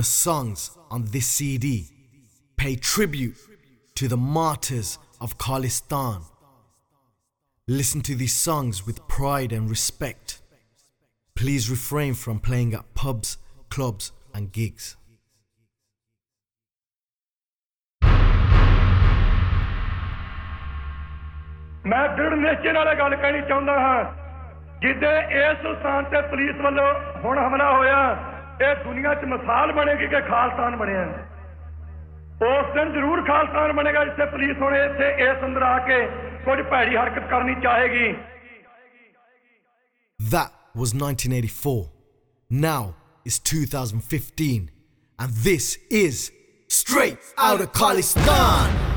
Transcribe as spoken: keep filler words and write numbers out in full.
The songs on this C D pay tribute to the martyrs of Khalistan. Listen to these songs with pride and respect. Please refrain from playing at pubs, clubs and gigs. मैं दृढ़ निश्चय नाल गल कहनी चाहुंदा हां जिद्दे इस स्थान ते पुलिस वालों हुण हमला होया ये दुनिया च मिसाल बनेगी कि खालसान बनिया उस दिन जरूर खालसान बनेगा जिससे पुलिस हुण इत्थे इस अंदर आके कुछ भैड़ी हरकत करनी चाहेगी. That was nineteen eighty-four. Now is two thousand fifteen and this is Straight Outta Khalistan.